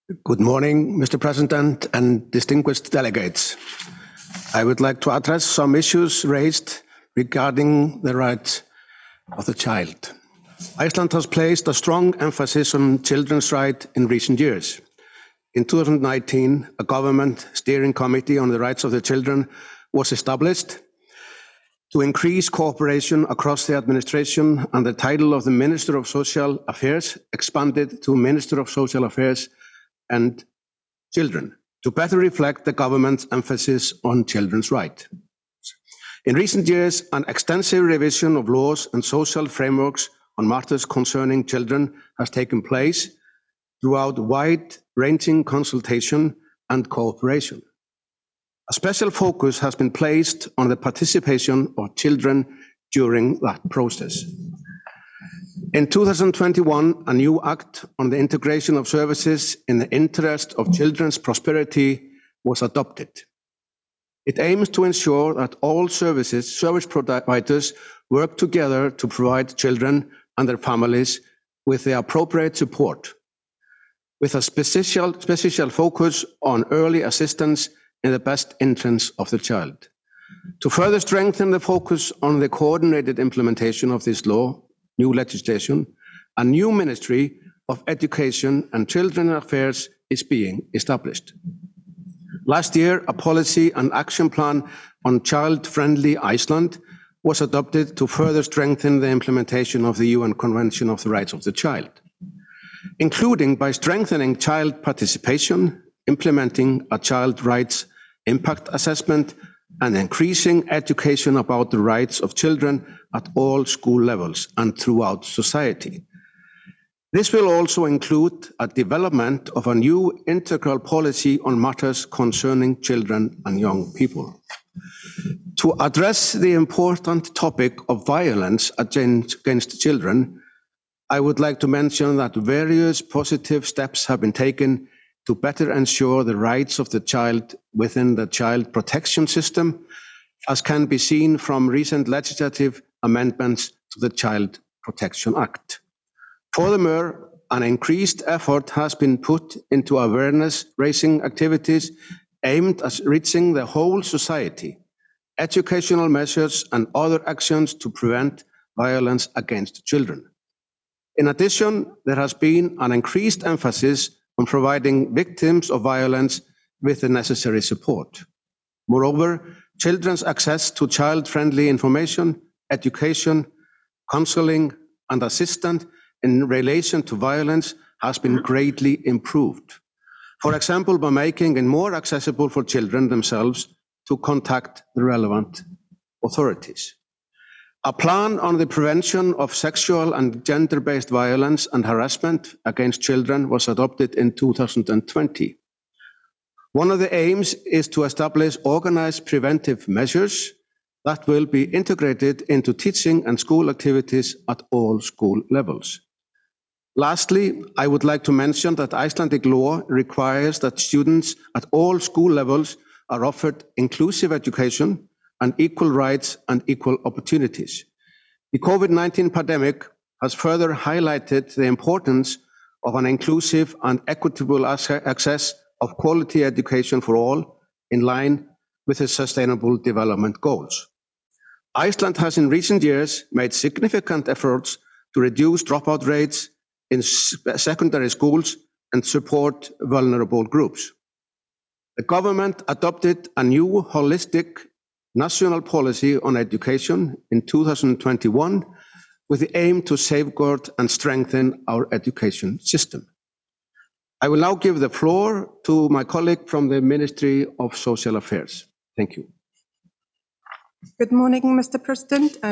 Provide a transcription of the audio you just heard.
Good morning, Mr. President and distinguished delegates. I would like to address some issues raised regarding the rights of the child. Iceland has placed a strong emphasis on children's rights in recent years. In 2019, a government steering committee on the rights of the children was established to increase cooperation across the administration, and the title of the Minister of Social Affairs expanded to Minister of Social Affairs and Children, to better reflect the government's emphasis on children's rights. In recent years, an extensive revision of laws and social frameworks on matters concerning children has taken place throughout wide-ranging consultation and cooperation. A special focus has been placed on the participation of children during that process. In 2021, a new Act on the Integration of Services in the Interest of Children's Prosperity was adopted. It aims to ensure that all service providers work together to provide children and their families with the appropriate support, with a special focus on early assistance in the best interest of the child. To further strengthen the focus on the coordinated implementation of this new legislation, a new Ministry of Education and Children's Affairs is being established. Last year, a policy and action plan on child-friendly Iceland was adopted to further strengthen the implementation of the UN Convention of the Rights of the Child, including by strengthening child participation, implementing a child rights impact assessment, and increasing education about the rights of children at all school levels and throughout society. This will also include a development of a new integral policy on matters concerning children and young people. To address the important topic of violence against children, I would like to mention that various positive steps have been taken to better ensure the rights of the child within the child protection system, as can be seen from recent legislative amendments to the Child Protection Act. Furthermore, an increased effort has been put into awareness-raising activities aimed at reaching the whole society, educational measures and other actions to prevent violence against children. In addition, there has been an increased emphasis on providing victims of violence with the necessary support. Moreover, children's access to child-friendly information, education, counseling, and assistance in relation to violence has been greatly improved. For example, by making it more accessible for children themselves to contact the relevant authorities. A plan on the prevention of sexual and gender-based violence and harassment against children was adopted in 2020. One of the aims is to establish organized preventive measures that will be integrated into teaching and school activities at all school levels. Lastly, I would like to mention that Icelandic law requires that students at all school levels are offered inclusive education and equal rights and equal opportunities. The COVID-19 pandemic has further highlighted the importance of an inclusive and equitable access of quality education for all, in line with the Sustainable Development Goals. Iceland has in recent years made significant efforts to reduce dropout rates in secondary schools and support vulnerable groups. The government adopted a new holistic national policy on education in 2021 with the aim to safeguard and strengthen our education system. I will now give the floor to my colleague from the Ministry of Social Affairs. Thank you. Good morning, Mr. President.